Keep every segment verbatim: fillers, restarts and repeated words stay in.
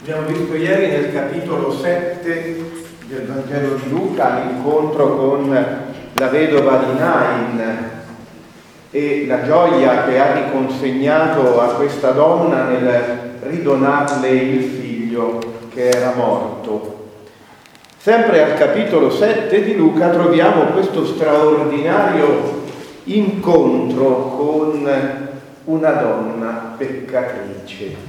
Abbiamo visto ieri nel capitolo sette del Vangelo di Luca l'incontro con la vedova di Nain e la gioia che ha riconsegnato a questa donna nel ridonarle il figlio che era morto. Sempre al capitolo sette di Luca troviamo questo straordinario incontro con una donna peccatrice.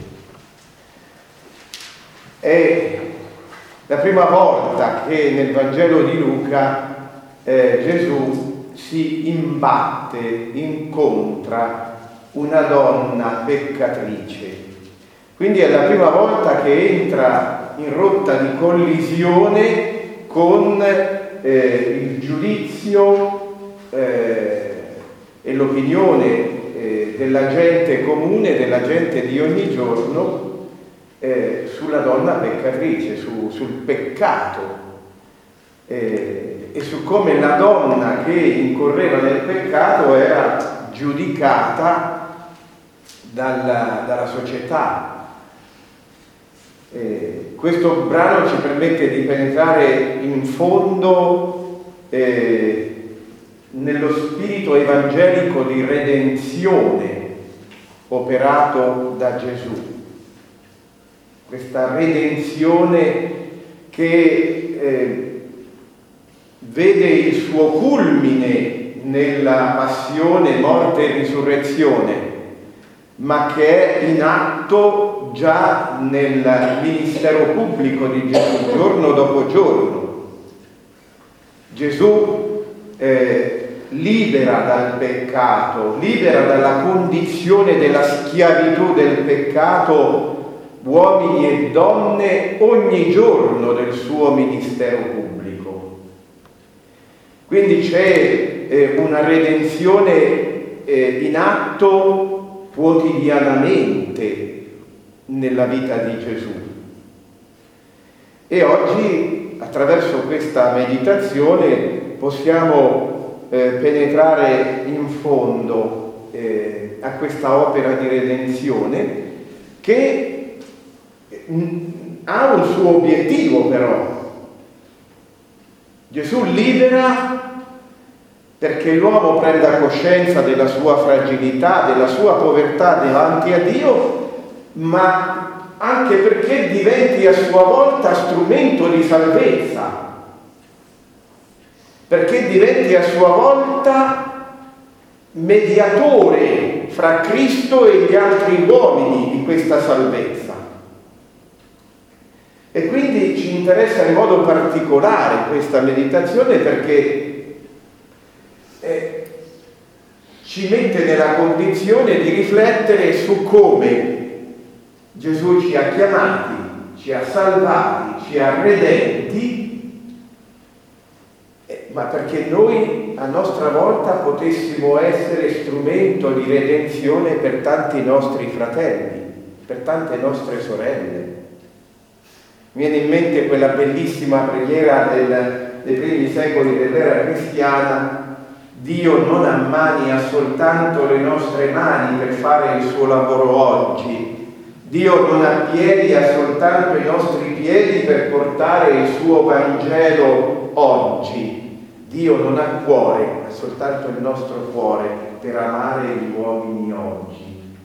È la prima volta che nel Vangelo di Luca eh, Gesù si imbatte, incontra una donna peccatrice. Quindi è la prima volta che entra in rotta di collisione con eh, il giudizio eh, e l'opinione eh, della gente comune, della gente di ogni giorno, Eh, sulla donna peccatrice, su, sul peccato eh, e su come la donna che incorreva nel peccato era giudicata dalla, dalla società. Eh, questo brano ci permette di penetrare in fondo eh, nello spirito evangelico di redenzione operato da Gesù. Questa redenzione che eh, vede il suo culmine nella passione, morte e risurrezione, ma che è in atto già nel ministero pubblico di Gesù, giorno dopo giorno. Gesù eh, libera dal peccato, libera dalla condizione della schiavitù del peccato uomini e donne ogni giorno del suo ministero pubblico. Quindi c'è eh, una redenzione eh, in atto quotidianamente nella vita di Gesù. E oggi, attraverso questa meditazione, possiamo eh, penetrare in fondo eh, a questa opera di redenzione che ha un suo obiettivo, però. Gesù libera perché l'uomo prenda coscienza della sua fragilità, della sua povertà davanti a Dio, ma anche perché diventi a sua volta strumento di salvezza, perché diventi a sua volta mediatore fra Cristo e gli altri uomini di questa salvezza. E quindi ci interessa in modo particolare questa meditazione perché eh, ci mette nella condizione di riflettere su come Gesù ci ha chiamati, ci ha salvati, ci ha redenti, eh, ma perché noi a nostra volta potessimo essere strumento di redenzione per tanti nostri fratelli, per tante nostre sorelle. Mi viene in mente quella bellissima preghiera del, dei primi secoli dell'era cristiana: Dio non ammania soltanto le nostre mani per fare il suo lavoro oggi, Dio non ha piedi, ha soltanto i nostri piedi per portare il suo Vangelo oggi, Dio non ha cuore, ha soltanto il nostro cuore per amare gli uomini oggi.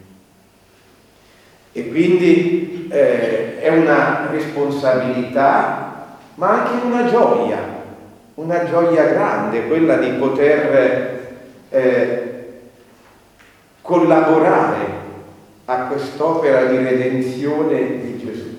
E quindi eh, è una responsabilità, ma anche una gioia, una gioia grande, quella di poter eh, collaborare a quest'opera di redenzione di Gesù.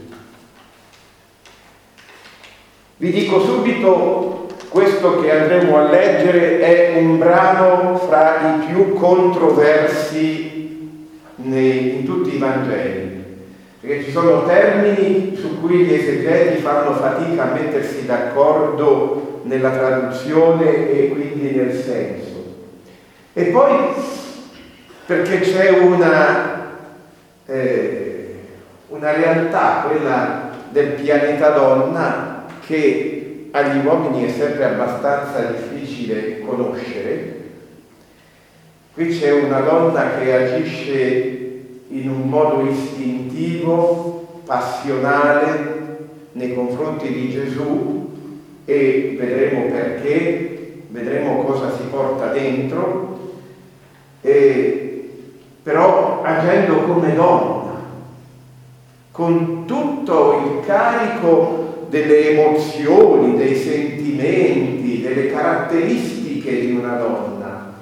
Vi dico subito, questo che andremo a leggere è un brano fra i più controversi Nei, in tutti i Vangeli, perché ci sono termini su cui gli esegeti fanno fatica a mettersi d'accordo nella traduzione e quindi nel senso. E poi perché c'è una, eh, una realtà, quella del pianeta donna, che agli uomini è sempre abbastanza difficile conoscere. Qui c'è una donna che agisce in un modo istintivo, passionale nei confronti di Gesù, e vedremo perché, vedremo cosa si porta dentro, e, però agendo come donna, con tutto il carico delle emozioni, dei sentimenti, delle caratteristiche di una donna,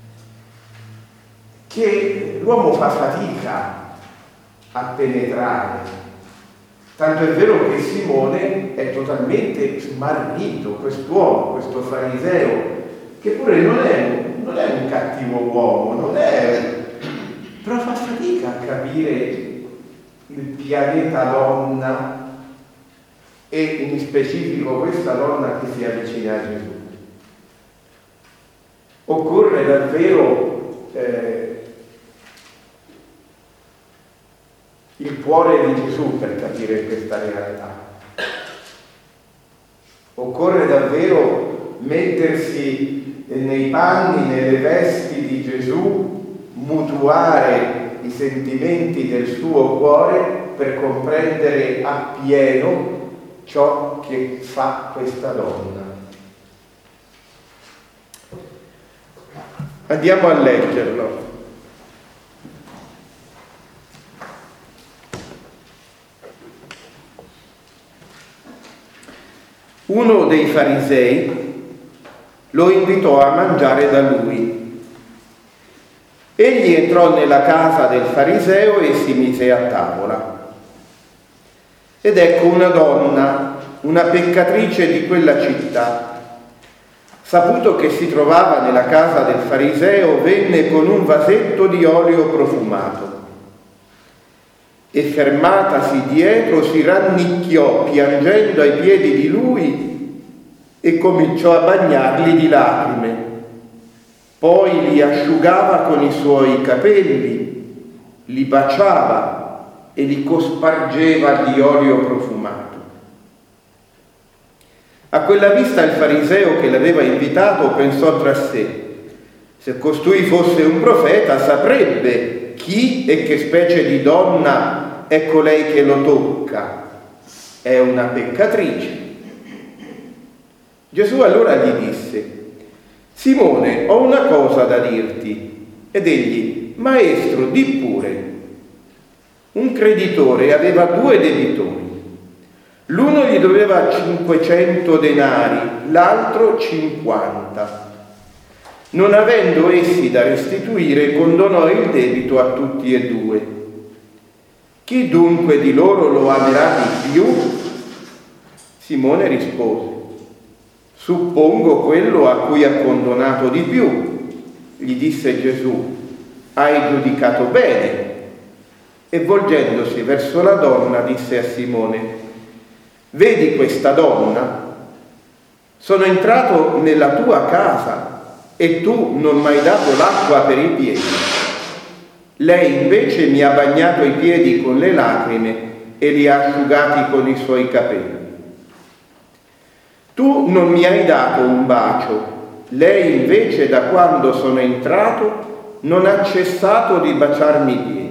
che l'uomo fa fatica a penetrare. Tanto è vero che Simone è totalmente smarrito, quest'uomo, questo fariseo, che pure non è, non è un cattivo uomo, non è, però fa fatica a capire il pianeta donna, e in specifico questa donna che si avvicina a Gesù. Occorre davvero eh, il cuore di Gesù per capire questa realtà. Occorre davvero mettersi nei panni, nelle vesti di Gesù, mutuare i sentimenti del suo cuore per comprendere appieno ciò che fa questa donna. Andiamo a leggerlo. Uno dei farisei lo invitò a mangiare da lui. Egli entrò nella casa del fariseo e si mise a tavola. Ed ecco una donna, una peccatrice di quella città, saputo che si trovava nella casa del fariseo, venne con un vasetto di olio profumato e, fermatasi dietro, si rannicchiò piangendo ai piedi di lui e cominciò a bagnarli di lacrime. Poi li asciugava con i suoi capelli, li baciava e li cospargeva di olio profumato. A quella vista il fariseo che l'aveva invitato pensò tra sé: se costui fosse un profeta saprebbe chi e che specie di donna è colei che lo tocca. È una peccatrice. Gesù allora gli disse: Simone, ho una cosa da dirti. Ed egli: Maestro, di pure. Un creditore aveva due debitori. L'uno gli doveva cinquecento denari, l'altro cinquanta. Non avendo essi da restituire, condonò il debito a tutti e due. Chi dunque di loro lo amerà di più? Simone rispose: suppongo quello a cui ha condonato di più. Gli disse Gesù: hai giudicato bene. E volgendosi verso la donna disse a Simone: vedi questa donna? Sono entrato nella tua casa e tu non mi hai dato l'acqua per i piedi. Lei invece mi ha bagnato i piedi con le lacrime e li ha asciugati con i suoi capelli. Tu non mi hai dato un bacio, lei invece da quando sono entrato non ha cessato di baciarmi i piedi.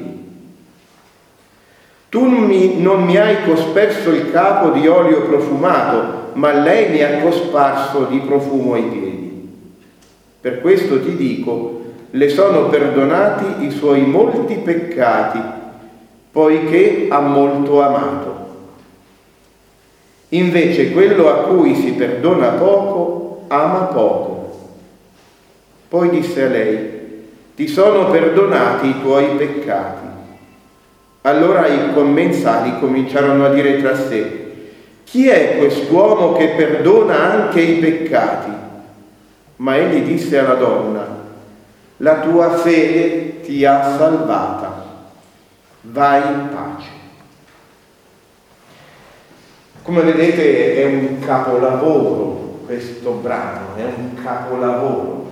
Tu non mi, non mi hai cosperso il capo di olio profumato, ma lei mi ha cosparso di profumo ai piedi. Per questo ti dico, le sono perdonati i suoi molti peccati, poiché ha molto amato. Invece quello a cui si perdona poco, ama poco. Poi disse a lei: ti sono perdonati i tuoi peccati. Allora i commensali cominciarono a dire tra sé: chi è quest'uomo che perdona anche i peccati? Ma egli disse alla donna: la tua fede ti ha salvata, vai in pace. Come vedete è un capolavoro questo brano, è un capolavoro.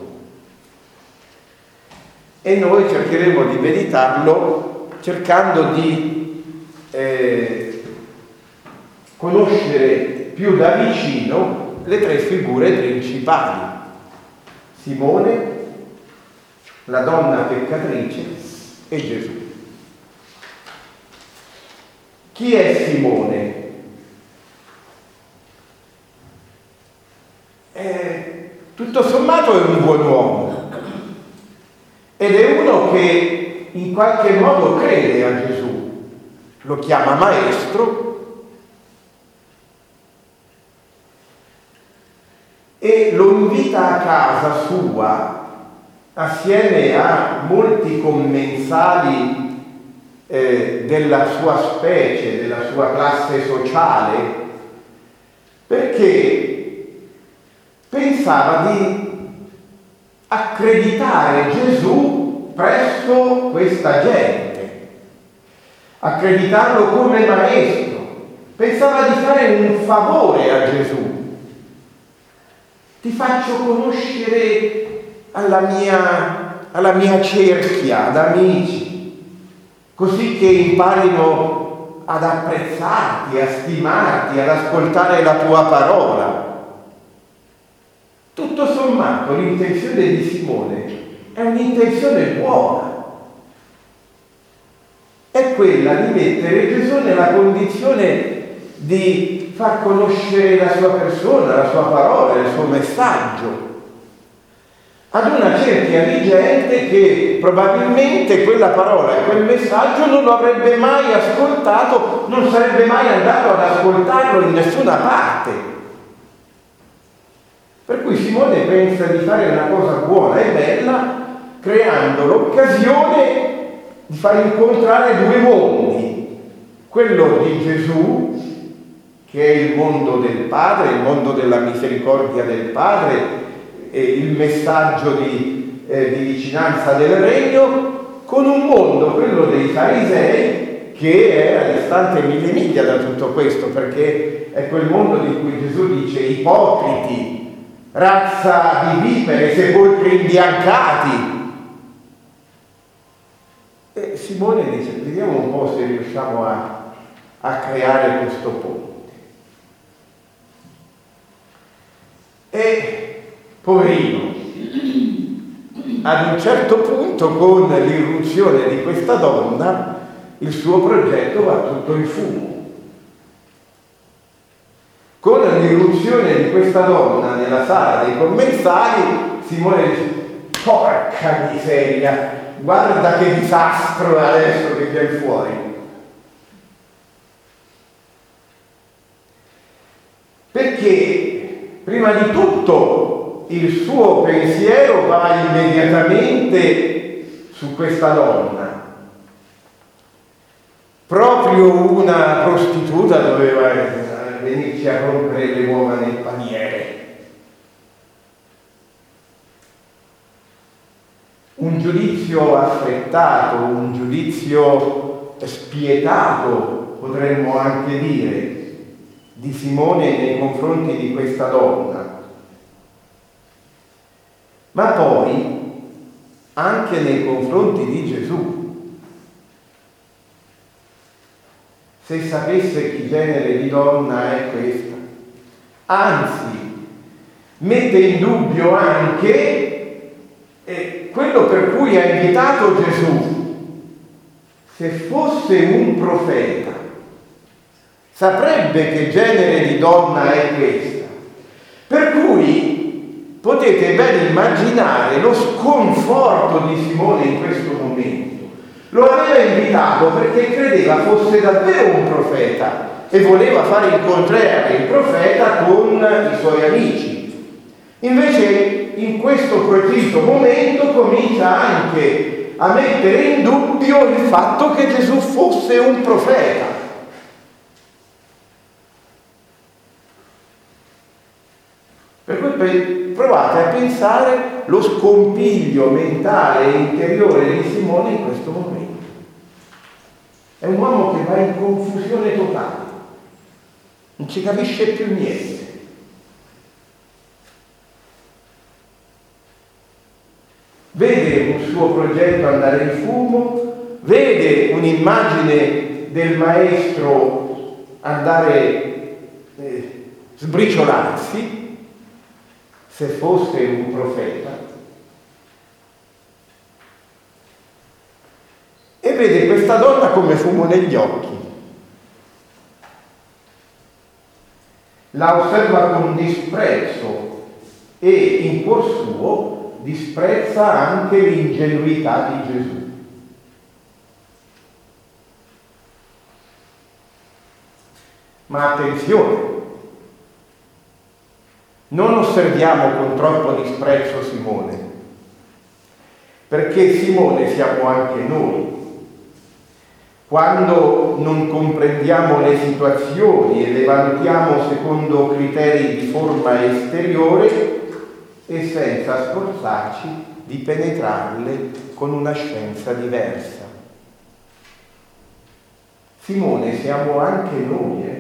E noi cercheremo di meditarlo cercando di eh, conoscere più da vicino le tre figure principali: Simone, la donna peccatrice e Gesù. Chi è Simone? Eh, tutto sommato è un buon uomo ed è uno che in qualche modo crede a Gesù, lo chiama maestro e lo invita a casa sua assieme a molti commensali eh, della sua specie, della sua classe sociale, perché pensava di accreditare Gesù presso questa gente, accreditarlo come maestro, pensava di fare un favore a Gesù. Ti faccio conoscere alla mia, alla mia cerchia d'amici, così che imparino ad apprezzarti, a stimarti, ad ascoltare la tua parola. Tutto sommato l'intenzione di Simone è un'intenzione buona, è quella di mettere Gesù nella condizione di far conoscere la sua persona, la sua parola, il suo messaggio ad una cerchia di gente che probabilmente quella parola e quel messaggio non lo avrebbe mai ascoltato, non sarebbe mai andato ad ascoltarlo in nessuna parte. Per cui Simone pensa di fare una cosa buona e bella, creando l'occasione di far incontrare due mondi, quello di Gesù, che è il mondo del Padre, il mondo della misericordia del Padre, e il messaggio di, eh, di vicinanza del Regno, con un mondo, quello dei farisei, che è a distante mille miglia da tutto questo, perché è quel mondo di cui Gesù dice ipocriti, razza di vipere, sepolcri imbiancati. E Simone dice, vediamo un po' se riusciamo a, a creare questo ponte. E poverino, ad un certo punto, con l'irruzione di questa donna, il suo progetto va tutto in fumo. Con l'irruzione di questa donna nella sala dei commensali, Simone dice, porca miseria, guarda che disastro adesso che viene fuori. Perché, prima di tutto, il suo pensiero va immediatamente su questa donna. Proprio una prostituta doveva venirci a rompere le uova nel paniere. Un giudizio affrettato, un giudizio spietato, potremmo anche dire, di Simone nei confronti di questa donna. Ma poi anche nei confronti di Gesù. Se sapesse che genere di donna è questa. Anzi, mette in dubbio anche eh, quello per cui ha invitato Gesù. Se fosse un profeta, saprebbe che genere di donna è questa. Per cui potete ben immaginare lo sconforto di Simone in questo momento. Lo aveva invitato perché credeva fosse davvero un profeta e voleva fare incontrare il profeta con i suoi amici. Invece in questo preciso momento comincia anche a mettere in dubbio il fatto che Gesù fosse un profeta. Per cui provate a pensare lo scompiglio mentale e interiore di Simone in questo momento. È un uomo che va in confusione totale, non ci capisce più niente. Vede un suo progetto andare in fumo, vede un'immagine del maestro andare eh, sbriciolarsi. Se fosse un profeta, e vede questa donna come fumo negli occhi. la osserva con disprezzo e in cuor suo disprezza anche l'ingenuità di Gesù. Ma attenzione, non osserviamo con troppo disprezzo Simone, perché Simone siamo anche noi. Quando non comprendiamo le situazioni e le valutiamo secondo criteri di forma esteriore e senza sforzarci di penetrarle con una scienza diversa. Simone siamo anche noi, eh?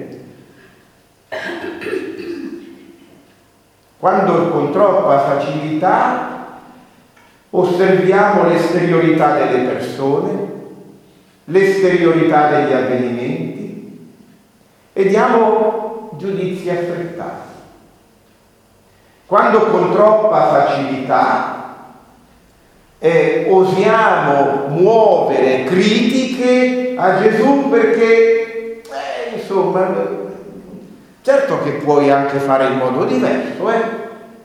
Quando con troppa facilità osserviamo l'esteriorità delle persone, l'esteriorità degli avvenimenti e diamo giudizi affrettati. Quando con troppa facilità eh, osiamo muovere critiche a Gesù perché, eh, insomma, certo che puoi anche fare in modo diverso, eh?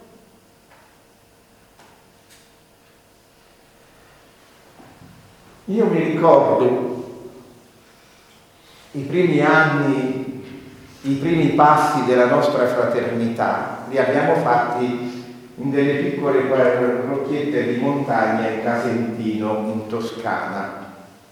Io mi ricordo i primi anni, i primi passi della nostra fraternità, li abbiamo fatti in delle piccole parrocchiette di montagna in Casentino, in Toscana.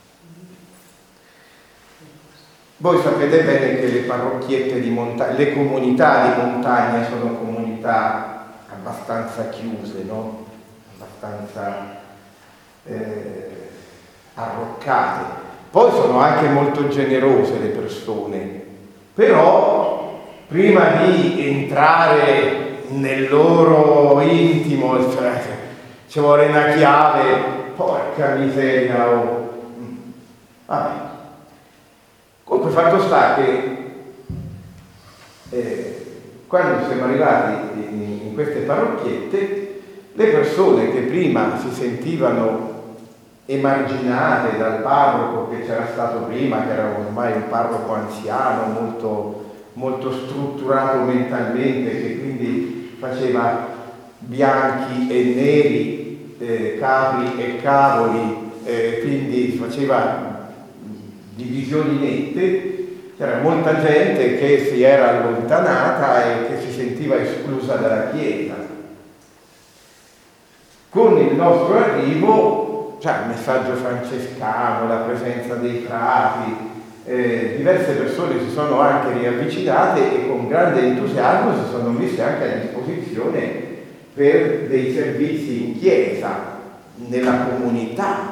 Voi sapete bene che le parrocchiette di montagna, le comunità di montagna sono comunità abbastanza chiuse, no? Abbastanza eh, arroccate. Poi sono anche molto generose le persone, però prima di entrare nel loro intimo ci vuole una chiave, porca miseria, oh. Vabbè. Comunque fatto sta che eh, quando siamo arrivati in, in queste parrocchiette, le persone che prima si sentivano emarginate dal parroco che c'era stato prima, che era ormai un parroco anziano, molto, molto strutturato mentalmente, che quindi faceva bianchi e neri, eh, capri e cavoli, eh, quindi faceva divisioni nette, c'era molta gente che si era allontanata e che si sentiva esclusa dalla Chiesa. Con il nostro arrivo, cioè il messaggio francescano, la presenza dei frati, eh, diverse persone si sono anche riavvicinate e con grande entusiasmo si sono messe anche a disposizione per dei servizi in chiesa, nella comunità.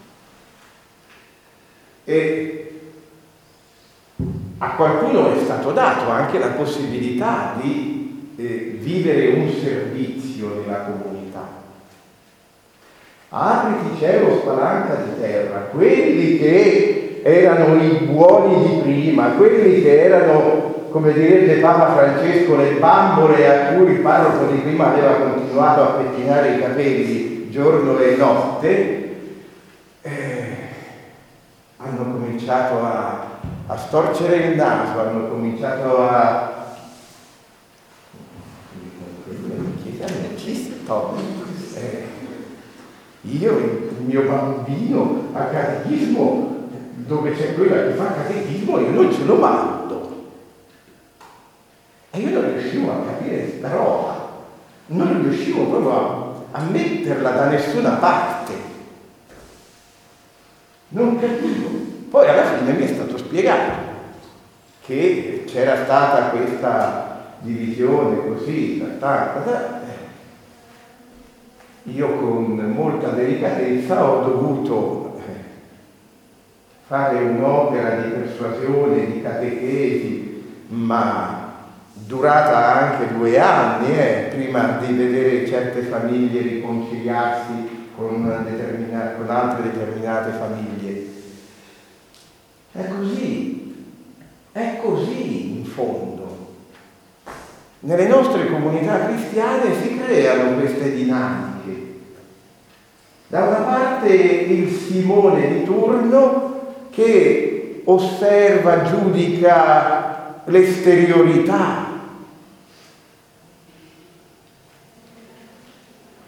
E a qualcuno è stato dato anche la possibilità di eh, vivere un servizio nella comunità. Apriti cielo, spalanca di terra, quelli che erano i buoni di prima, quelli che erano, come direbbe Papa Francesco, le bambole a cui il parroco di prima aveva continuato a pettinare i capelli giorno e notte, eh, hanno cominciato a, a storcere il naso, hanno cominciato a... Eh, io, il mio bambino a catechismo, dove c'è quella che fa catechismo, io non ce lo mando. E io non riuscivo a capire questa roba, non riuscivo proprio a, a metterla da nessuna parte. Non capivo. Poi alla fine mi è stato spiegato che c'era stata questa divisione così, ta, ta, ta. Io con molta delicatezza ho dovuto fare un'opera di persuasione, di catechesi, ma durata anche due anni, eh, prima di vedere certe famiglie riconciliarsi con, con altre determinate famiglie. È così, è così in fondo. Nelle nostre comunità cristiane si creano queste dinamiche. Da una parte il Simone di turno che osserva, giudica l'esteriorità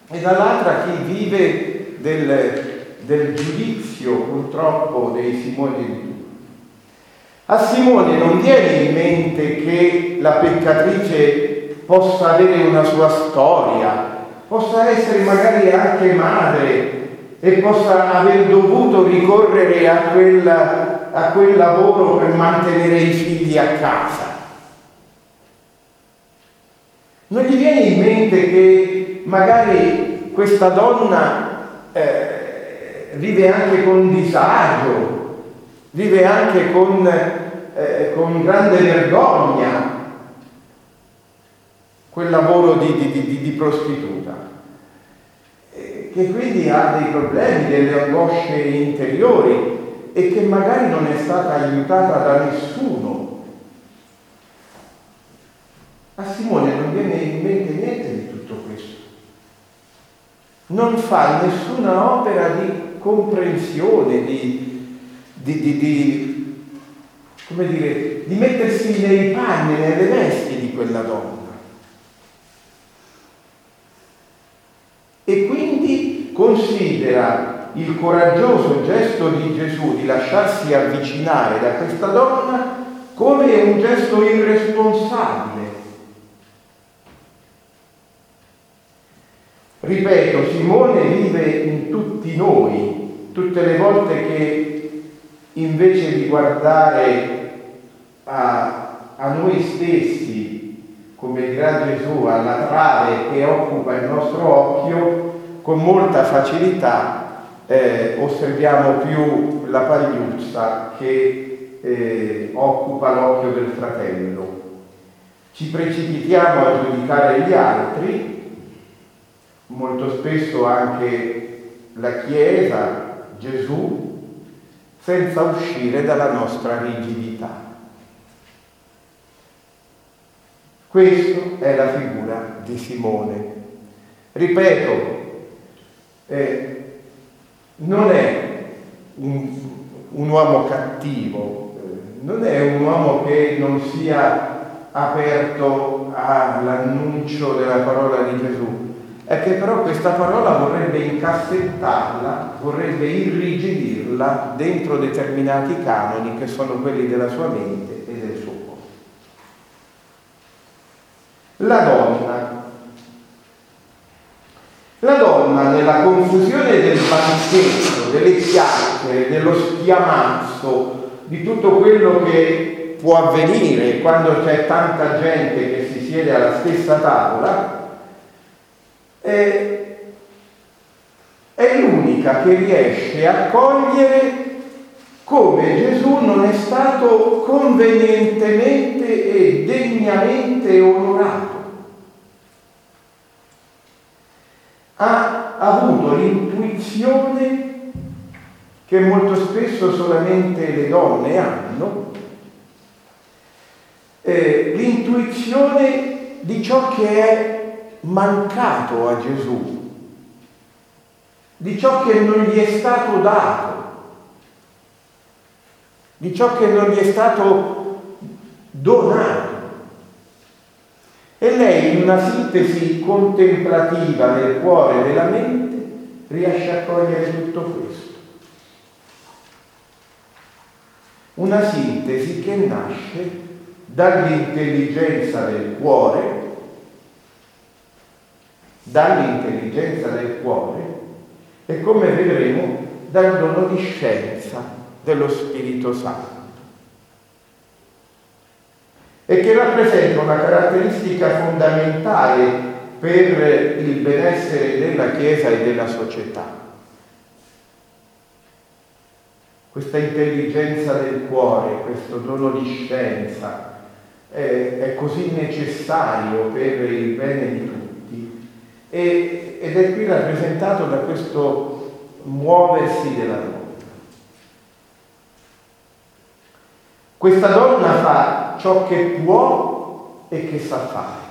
e dall'altra chi vive del, del giudizio purtroppo dei Simoni di Turno. A Simone non viene in mente che la peccatrice possa avere una sua storia, possa essere magari anche madre e possa aver dovuto ricorrere a, quella, a quel lavoro per mantenere i figli a casa. Non gli viene in mente che magari questa donna eh, vive anche con disagio, vive anche con, eh, con grande vergogna quel lavoro di, di, di, di prostituta, eh, che quindi ha dei problemi, delle angosce interiori e che magari non è stata aiutata da nessuno. A Simone non viene in mente niente di tutto questo. Non fa nessuna opera di comprensione, di, di, di, di, come dire, di mettersi nei panni, nelle vesti di quella donna. E quindi considera il coraggioso gesto di Gesù di lasciarsi avvicinare da questa donna come un gesto irresponsabile. Ripeto, Simone vive in tutti noi, tutte le volte che invece di guardare a, a noi stessi, come dirà Gesù, alla trave che occupa il nostro occhio, con molta facilità eh, osserviamo più la pagliuzza che eh, occupa l'occhio del fratello. Ci precipitiamo a giudicare gli altri, molto spesso anche la Chiesa, Gesù, senza uscire dalla nostra rigidità. Questa è la figura di Simone. Ripeto, eh, non è un, un uomo cattivo, eh, non è un uomo che non sia aperto all'annuncio della parola di Gesù. È che però questa parola vorrebbe incassettarla, vorrebbe irrigidirla dentro determinati canoni che sono quelli della sua mente e del suo cuore. La donna. La donna nella confusione del banchetto, delle chiacchiere, dello schiamazzo, di tutto quello che può avvenire quando c'è tanta gente che si siede alla stessa tavola, È, è l'unica che riesce a cogliere come Gesù non è stato convenientemente e degnamente onorato. Ha avuto l'intuizione che molto spesso solamente le donne hanno, eh, l'intuizione di ciò che è mancato a Gesù, di ciò che non gli è stato dato, di ciò che non gli è stato donato. E lei, in una sintesi contemplativa del cuore e della mente, riesce a cogliere tutto questo. Una sintesi che nasce dall'intelligenza del cuore, dall'intelligenza del cuore e, come vedremo, dal dono di scienza dello Spirito Santo, e che rappresenta una caratteristica fondamentale per il benessere della Chiesa e della società. Questa intelligenza del cuore, questo dono di scienza è, è così necessario per il bene di tutti. E, ed è qui rappresentato da questo muoversi della donna. Questa donna fa ciò che può e che sa fare.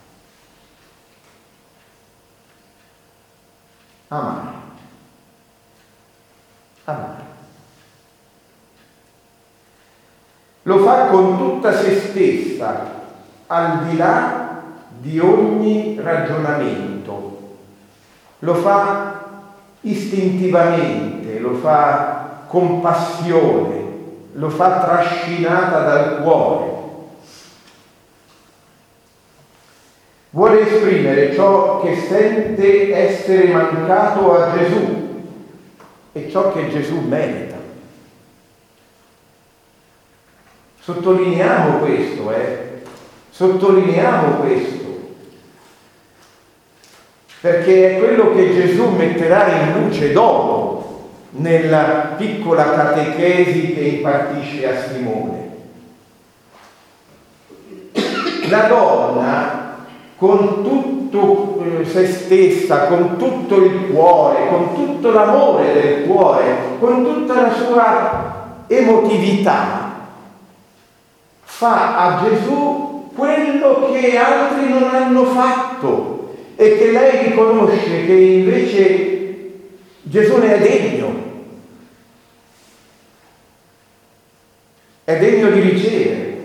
Amare. Amare. Lo fa con tutta se stessa, al di là di ogni ragionamento. lo fa istintivamente, lo fa con passione, lo fa trascinata dal cuore. Vuole esprimere ciò che sente essere mancato a Gesù e ciò che Gesù merita. Sottolineiamo questo, eh? Sottolineiamo questo. Perché è quello che Gesù metterà in luce dopo, nella piccola catechesi che impartisce a Simone. La donna, con tutto se stessa, con tutto il cuore, con tutto l'amore del cuore, con tutta la sua emotività, fa a Gesù quello che altri non hanno fatto e che lei riconosce che invece Gesù ne è degno, è degno di ricevere.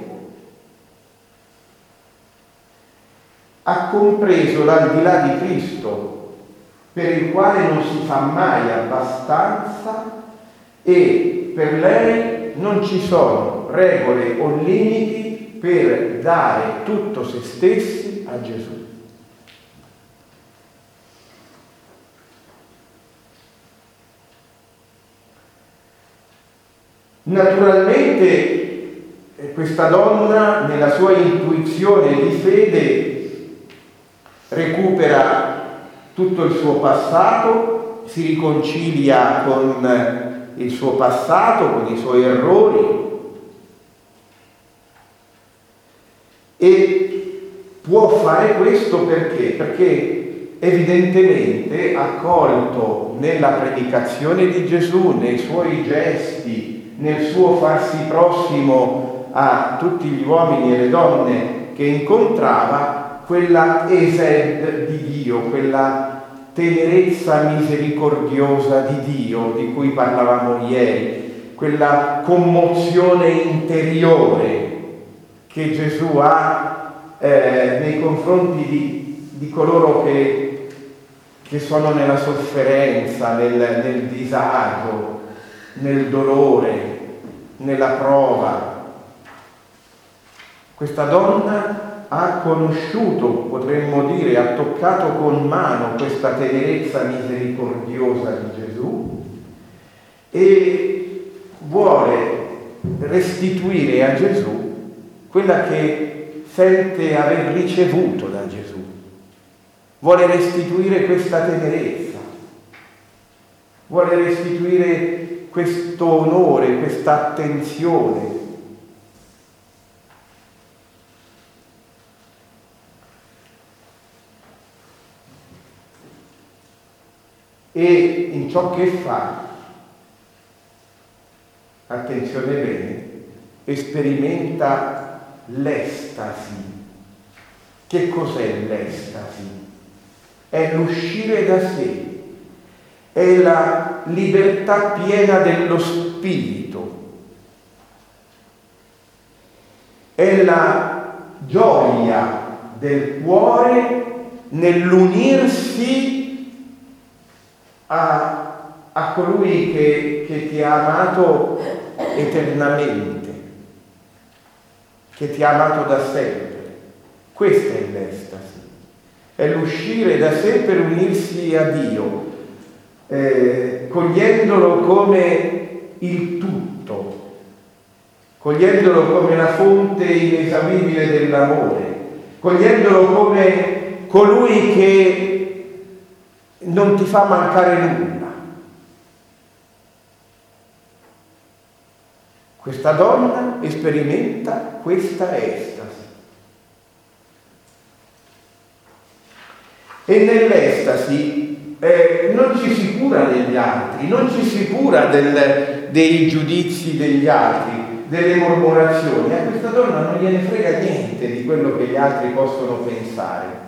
Ha compreso l'aldilà di Cristo, per il quale non si fa mai abbastanza e per lei non ci sono regole o limiti per dare tutto se stessi a Gesù. Naturalmente questa donna, nella sua intuizione di fede, recupera tutto il suo passato, si riconcilia con il suo passato, con i suoi errori e può fare questo perché? Perché evidentemente ha colto nella predicazione di Gesù, nei suoi gesti, nel suo farsi prossimo a tutti gli uomini e le donne che incontrava, quella esed di Dio, quella tenerezza misericordiosa di Dio di cui parlavamo ieri, quella commozione interiore che Gesù ha eh, nei confronti di, di coloro che, che sono nella sofferenza, nel, nel disagio, nel dolore, nella prova. Questa donna ha conosciuto, potremmo dire, ha toccato con mano questa tenerezza misericordiosa di Gesù e vuole restituire a Gesù quella che sente aver ricevuto da Gesù. Vuole restituire questa tenerezza, vuole restituire questo onore, questa attenzione. E in ciò che fa, attenzione bene, sperimenta l'estasi. Che cos'è l'estasi? È l'uscire da sé, è la libertà piena dello spirito, è la gioia del cuore nell'unirsi a, a colui che, che ti ha amato eternamente, che ti ha amato da sempre. Questa è l'estasi, è l'uscire da sé per unirsi a Dio, eh, cogliendolo come il tutto, cogliendolo come la fonte inesauribile dell'amore, cogliendolo come colui che non ti fa mancare nulla. Questa donna sperimenta questa estasi. E nell'estasi eh, non ci si cura degli altri, non ci si cura del, dei giudizi degli altri, delle mormorazioni. A questa donna non gliene frega niente di quello che gli altri possono pensare.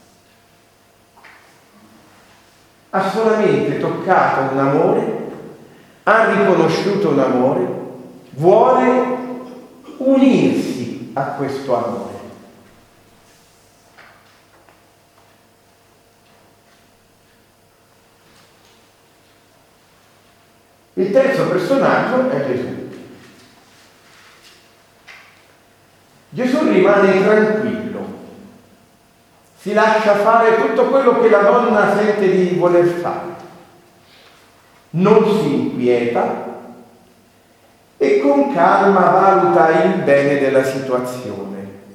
Ha solamente toccato un amore, ha riconosciuto un amore, vuole unirsi a questo amore. Il terzo personaggio è Gesù. Gesù rimane tranquillo, si lascia fare tutto quello che la donna sente di voler fare, non si inquieta e con calma valuta il bene della situazione.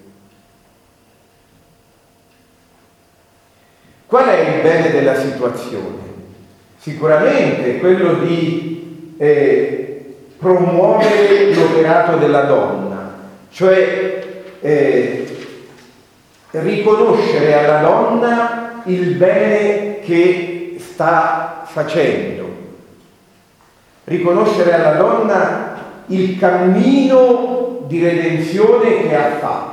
Qual è il bene della situazione? Sicuramente quello di eh, promuovere l'operato della donna, cioè eh, riconoscere alla donna il bene che sta facendo, riconoscere alla donna il cammino di redenzione che ha fatto.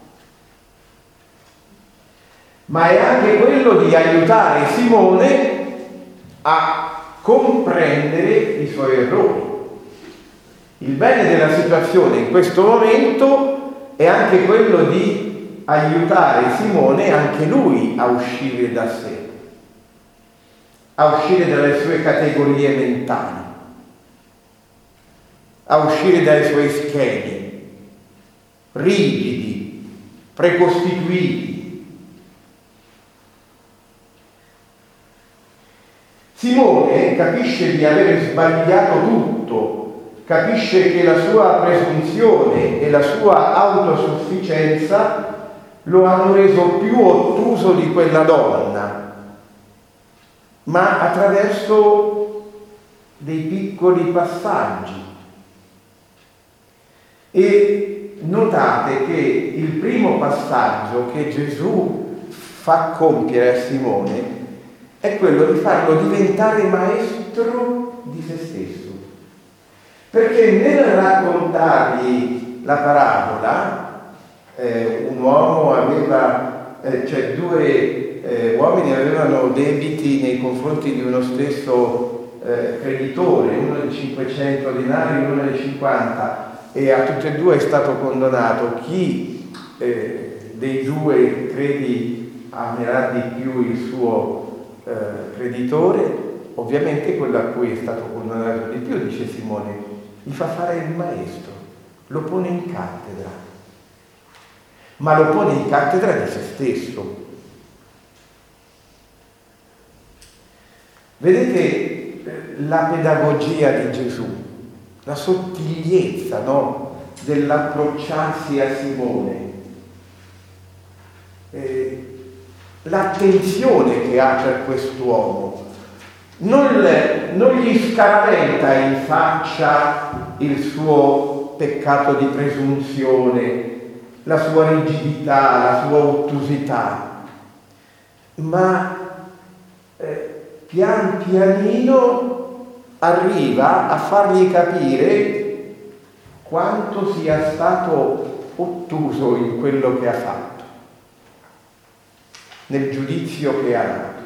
Ma è anche quello di aiutare Simone a comprendere i suoi errori. Il bene della situazione in questo momento è anche quello di aiutare Simone, anche lui, a uscire da sé, a uscire dalle sue categorie mentali, a uscire dai suoi schemi rigidi, precostituiti. Simone capisce di aver sbagliato tutto, capisce che la sua presunzione e la sua autosufficienza lo hanno reso più ottuso di quella donna, ma attraverso dei piccoli passaggi. E notate che il primo passaggio che Gesù fa compiere a Simone è quello di farlo diventare maestro di se stesso. Perché nel raccontargli la parabola, eh, un uomo aveva, eh, cioè due eh, uomini avevano debiti nei confronti di uno stesso eh, creditore, uno di cinquecento denari e uno di cinquanta, e a tutti e due è stato condannato. Chi eh, dei due credi amerà di più il suo Eh, creditore? Ovviamente quello a cui è stato condannato di più, dice Simone, gli fa fare il maestro, lo pone in cattedra, ma lo pone in cattedra di se stesso. Vedete la pedagogia di Gesù, la sottigliezza, no? dell'approcciarsi a Simone, eh, l'attenzione che ha per quest'uomo, non, le, non gli scaraventa in faccia il suo peccato di presunzione, la sua rigidità, la sua ottusità, ma eh, pian pianino arriva a fargli capire quanto sia stato ottuso in quello che ha fatto, nel giudizio che ha dato.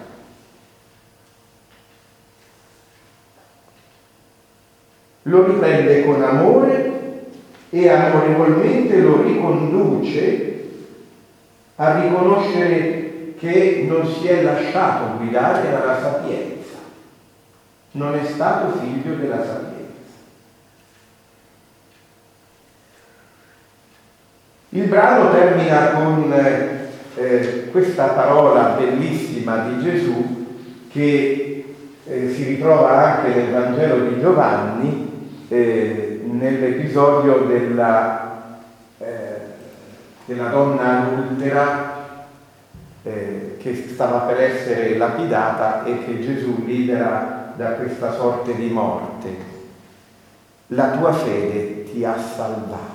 Lo riprende con amore e amorevolmente lo riconduce a riconoscere che non si è lasciato guidare dalla sapienza, non è stato figlio della sapienza. Il brano termina con Eh, questa parola bellissima di Gesù che eh, si ritrova anche nel Vangelo di Giovanni, eh, nell'episodio della, eh, della donna adultera eh, che stava per essere lapidata e che Gesù libera da questa sorte di morte. La tua fede ti ha salvata.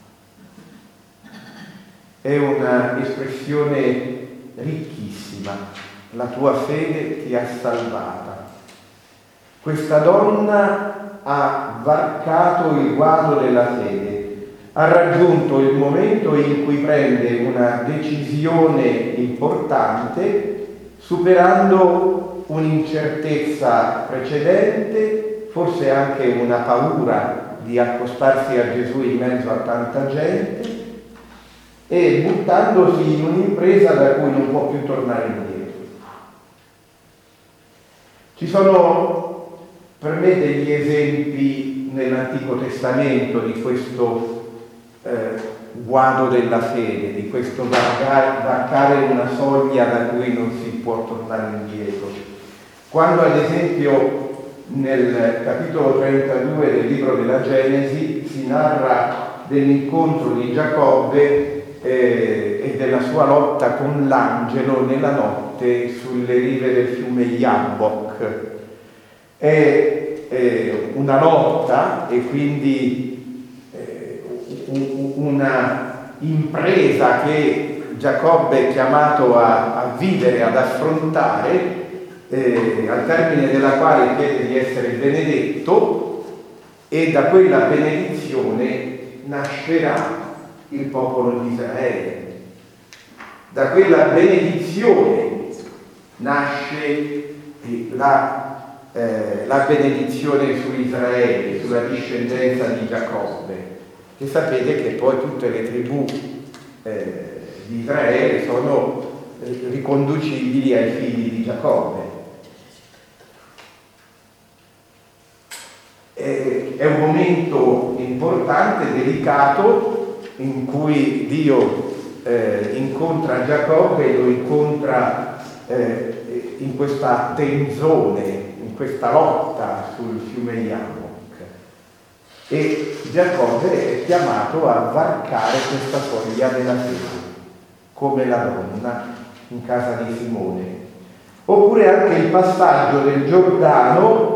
È una espressione ricchissima. La tua fede ti ha salvata. Questa donna ha varcato il guado della fede, ha raggiunto il momento in cui prende una decisione importante, superando un'incertezza precedente, forse anche una paura di accostarsi a Gesù in mezzo a tanta gente, e buttandosi in un'impresa da cui non può più tornare indietro. Ci sono per me degli esempi nell'Antico Testamento di questo eh, guado della fede, di questo varcare, varcare una soglia da cui non si può tornare indietro. Quando ad esempio nel capitolo trentadue del libro della Genesi si narra dell'incontro di Giacobbe eh, e della sua lotta con l'angelo nella notte sulle rive del fiume Jabbok. È eh, una lotta e quindi eh, un, una impresa che Giacobbe è chiamato a, a vivere, ad affrontare, eh, al termine della quale chiede di essere benedetto, e da quella benedizione nascerà il popolo di Israele. Da quella benedizione nasce la, eh, la benedizione su Israele, sulla discendenza di Giacobbe, che sapete che poi tutte le tribù eh, di Israele sono eh, riconducibili ai figli di Giacobbe. Eh, è un momento importante, delicato, in cui Dio eh, incontra Giacobbe e lo incontra eh, in questa tenzone, in questa lotta sul fiume Jabbok, e Giacobbe è chiamato a varcare questa soglia della fede come la donna in casa di Simone. Oppure anche il passaggio del Giordano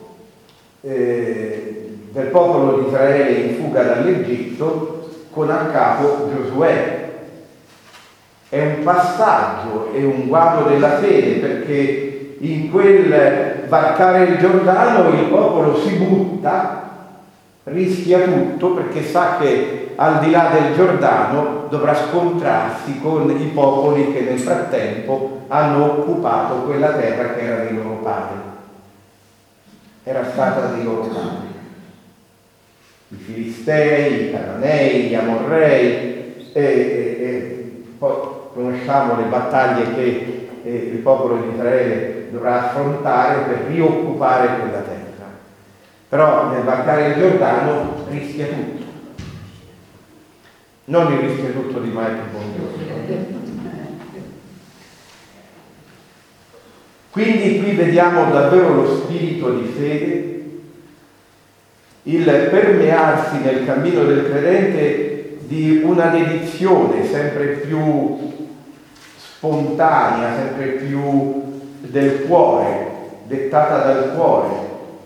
eh, del popolo di Israele in fuga dall'Egitto con a capo Giosuè. È un passaggio, è un guado della fede, perché in quel varcare il Giordano il popolo si butta, rischia tutto, perché sa che al di là del Giordano dovrà scontrarsi con i popoli che nel frattempo hanno occupato quella terra che era dei loro padri, era stata dei loro padri. I Filistei, i Cananei, gli Amorrei, e, e, e poi conosciamo le battaglie che eh, il popolo di Israele dovrà affrontare per rioccupare quella terra. Però nel varcare il Giordano rischia tutto. Non il rischia tutto di mai più buongiorno. Quindi qui vediamo davvero lo spirito di fede, il permearsi nel cammino del credente di una dedizione sempre più spontanea, sempre più del cuore, dettata dal cuore.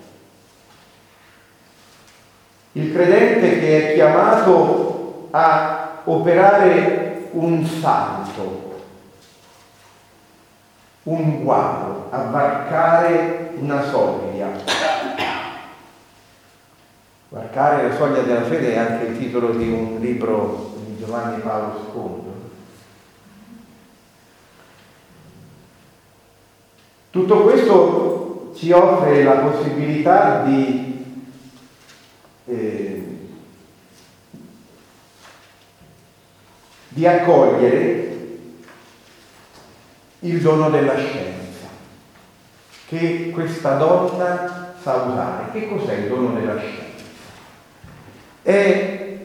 Il credente che è chiamato a operare un salto, un guado, a varcare una soglia. Varcare la soglia della fede è anche il titolo di un libro di Giovanni Paolo secondo. Tutto questo ci offre la possibilità di eh, di accogliere il dono della scienza che questa donna sa usare. Che cos'è il dono della scienza? È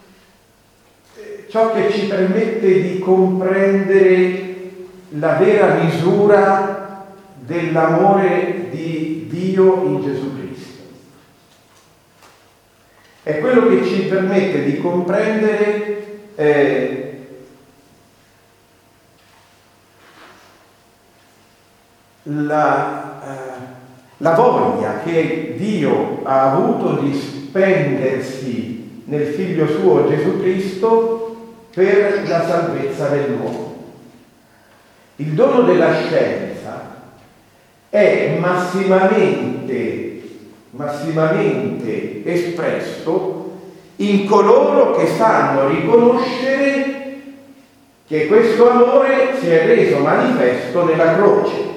ciò che ci permette di comprendere la vera misura dell'amore di Dio in Gesù Cristo. È quello che ci permette di comprendere eh, La, eh, la voglia che Dio ha avuto di spendersi nel Figlio suo Gesù Cristo per la salvezza dell'uomo. Il dono della scienza è massimamente, massimamente espresso in coloro che sanno riconoscere che questo amore si è reso manifesto nella croce.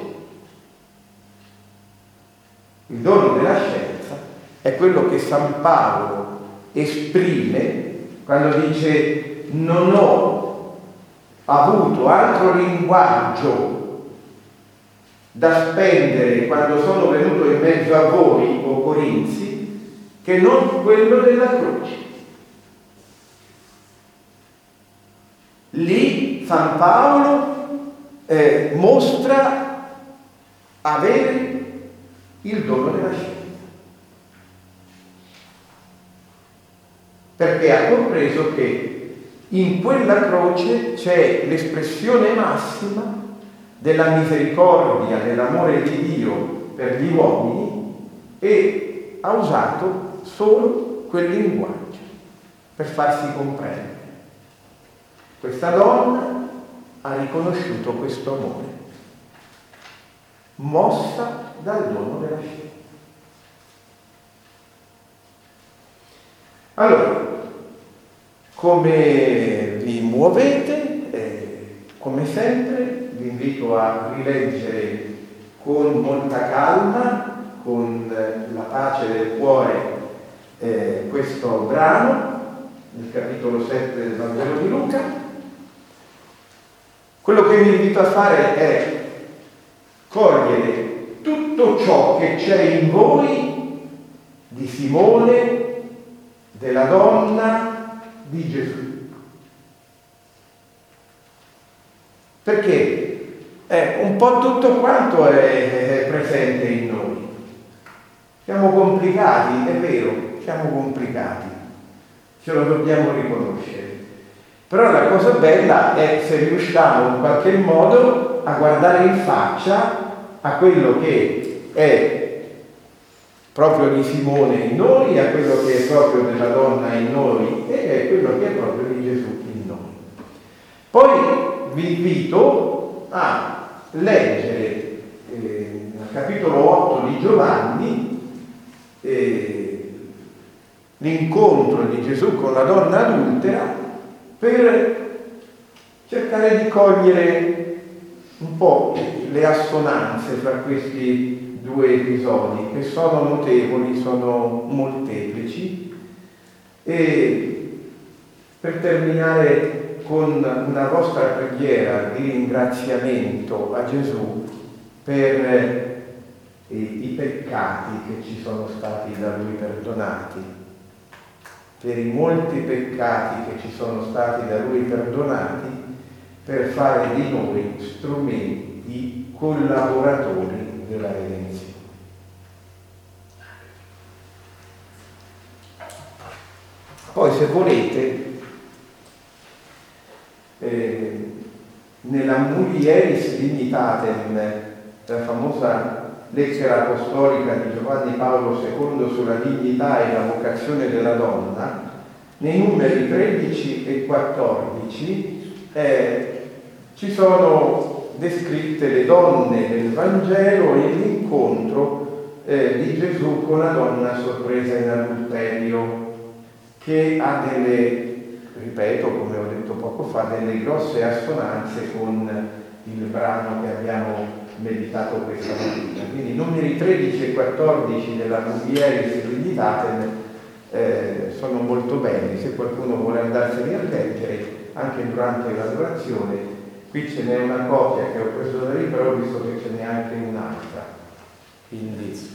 Il dono della scienza è quello che San Paolo esprime quando dice: non ho avuto altro linguaggio da spendere quando sono venuto in mezzo a voi, o Corinzi, che non quello della croce. Lì San Paolo eh, mostra avere il dono della scienza, perché ha compreso che in quella croce c'è l'espressione massima della misericordia, dell'amore di Dio per gli uomini, e ha usato solo quel linguaggio per farsi comprendere. Questa donna ha riconosciuto questo amore, mossa dal dono della scienza. Allora, come vi muovete? Eh, come sempre vi invito a rileggere con molta calma, con eh, la pace del cuore, eh, questo brano, il capitolo sette del Vangelo di Luca. Quello che vi invito a fare è cogliere tutto ciò che c'è in voi di Simone, della donna, di Gesù. Perché eh, un po' tutto quanto è, è presente in noi. Siamo complicati, è vero, siamo complicati, ce lo dobbiamo riconoscere. Però la cosa bella è se riusciamo in qualche modo a guardare in faccia a quello che è proprio di Simone in noi, a quello che è proprio della donna in noi e a quello che è proprio di Gesù in noi. Poi vi invito a leggere eh, nel capitolo otto di Giovanni eh, l'incontro di Gesù con la donna adultera, per cercare di cogliere un po' le assonanze fra questi due episodi, che sono notevoli, sono molteplici, e per terminare con una vostra preghiera di ringraziamento a Gesù per eh, i peccati che ci sono stati da Lui perdonati, per i molti peccati che ci sono stati da Lui perdonati, per fare di noi strumenti collaboratori della redenzione. Poi, se volete, eh, nella Mulieris Dignitatem, la famosa lettera apostolica di Giovanni Paolo secondo sulla dignità e la vocazione della donna, nei numeri tredici e quattordici eh, ci sono descritte le donne del Vangelo e l'incontro eh, di Gesù con la donna sorpresa in adulterio, che ha delle, ripeto, come ho detto poco fa, delle grosse assonanze con il brano che abbiamo meditato questa mattina. Quindi i numeri tredici e quattordici della Mulieris Dignitatem eh, sono molto belli. Se qualcuno vuole andarseli a leggere anche durante l'adorazione, qui ce n'è una copia che ho preso da lì, però ho visto che ce n'è anche un'altra. Quindi